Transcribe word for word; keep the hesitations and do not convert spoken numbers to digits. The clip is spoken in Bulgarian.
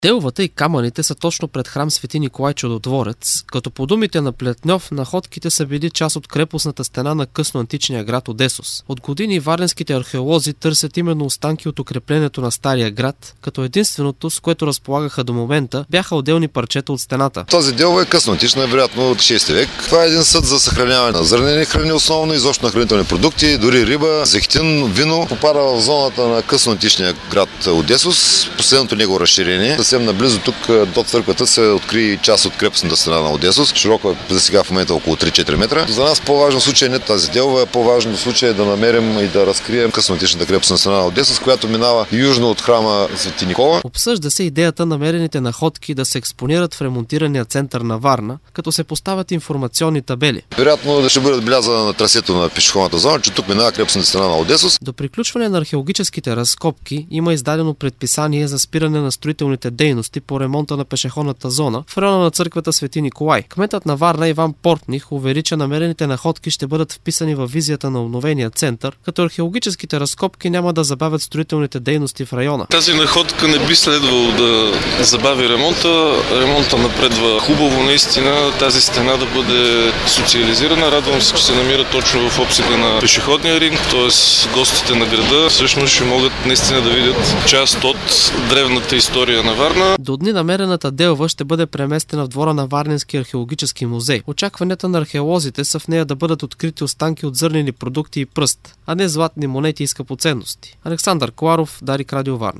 Делвата и камъните са точно пред храм Свети Николай Чудотворец, като по думите на Плетньов, находките са били част от крепостната стена на късноантичния град Одесос. От години варненските археолози търсят именно останки от укреплението на стария град, като единственото, с което разполагаха до момента, бяха отделни парчета от стената. Този делва е късноантична, вероятно от шести век. Това е един съд за съхраняване на зърнени храни, основно изобщо на хранителни продукти, дори риба, зехтин, вино. Попада в зоната на късноантичния град Одесос, последното негово разширение. Съвсем наблизо тук до църквата се откри част от крепостната стена на Одесос. Широко е за сега в момента около три-четири метра. За нас по-важно случай не тази делва, по-важно случай е да намерим и да разкрием късноантичната крепостна стена на Одесос, която минава южно от храма Свети Никола. Обсъжда се идеята намерените находки да се експонират в ремонтирания център на Варна, като се поставят информационни табели. Вероятно да ще бъде отбелязано на трасето на пешеходната зона, че тук минава крепостната стена на Одесос. До приключване на археологическите разкопки има издадено предписание за спиране на строителните дейности по ремонта на пешеходната зона в района на църквата Свети Николай. Кметът на Варна Иван Портних увери, че намерените находки ще бъдат вписани във визията на обновения център, като археологическите разкопки няма да забавят строителните дейности в района. Тази находка не би следвало да забави ремонта. Ремонта напредва хубаво, наистина тази стена да бъде социализирана. Радвам се, че се намира точно в обсега на пешеходния ринг, т.е. гостите на града всъщност ще могат наистина да видят част от древната история на Варна. До дни намерената делва ще бъде преместена в двора на Варненски археологически музей. Очакванията на археолозите са в нея да бъдат открити останки от зърнени продукти и пръст, а не златни монети и скъпоценности. Александър Коларов, Дарик, Радио Варна.